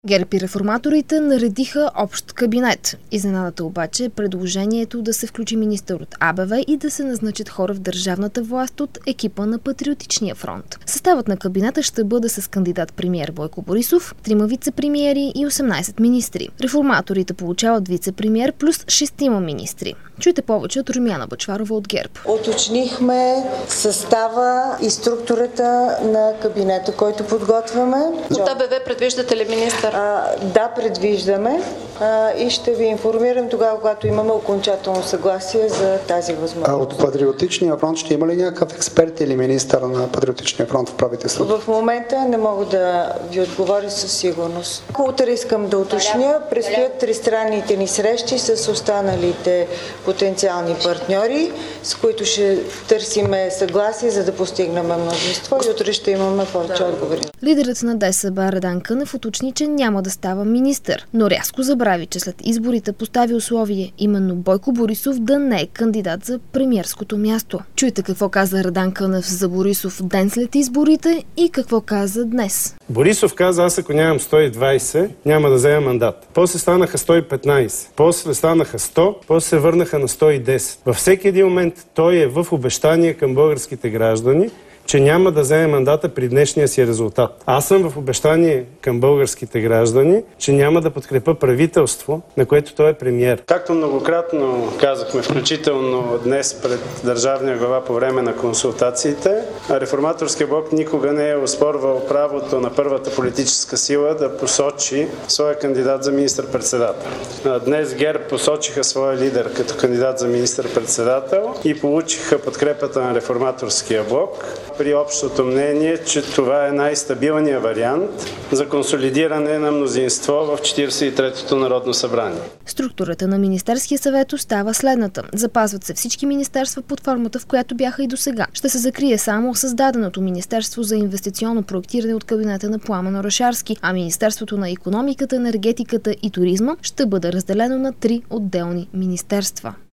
ГЕРБ и реформаторите наредиха общ кабинет. Изненадата обаче е предложението да се включи министър от АБВ и да се назначат хора в държавната власт от екипа на Патриотичния фронт. Съставът на кабинета ще бъде с кандидат-премиер Бойко Борисов, 3 вице-премиери и 18 министри. Реформаторите получават вице-премиер плюс 6 министри. Чуйте повече от Румяна Бъчварова от ГЕРБ. Уточнихме състава и структурата на кабинета, който подготвяме. От АБВ предвиждате ли министър? Да, предвиждаме и ще ви информирам тогава, когато имаме окончателно съгласие за тази възможност. От Патриотичния фронт ще има ли някакъв експерт или министър на Патриотичния фронт в правителството? В момента не мога да ви отговоря със сигурност. Утре искам да уточня, предстоят тристранните ни срещи с останалите потенциални партньори, с които ще търсиме съгласие, за да постигнем мнозинство и утре ще имаме повече отговори. Лидерът на ДСБ Радан Кънев уточни, че няма да става министър, но рязко забрави, че след изборите постави условие именно Бойко Борисов да не е кандидат за премиерското място. Чуйте какво каза Радан Кънев за Борисов ден след изборите и какво каза днес. Борисов каза: аз ако нямам 120, няма да взема мандат. После станаха 115, после станаха 100, после се върнаха на 110. Във всеки един момент той е в обещание към българските граждани, че няма да вземе мандата при днешния си резултат. Аз съм в обещание към българските граждани, че няма да подкрепя правителство, на което той е премиер. Както многократно казахме, включително днес пред държавния глава по време на консултациите, Реформаторския блок никога не е оспорвал правото на първата политическа сила да посочи своя кандидат за министър-председател. Днес ГЕРБ посочиха своя лидер като кандидат за министър-председател и получиха подкрепата на Реформаторския блок при общото мнение, че това е най-стабилният вариант за консолидиране на мнозинство в 43-то Народно събрание. Структурата на Министерския съвет остава следната. Запазват се всички министерства под формата, в която бяха и досега. Ще се закрие само създаденото Министерство за инвестиционно проектиране от кабинета на Пламен Орешарски, а Министерството на икономиката, енергетиката и туризма ще бъде разделено на 3 отделни министерства.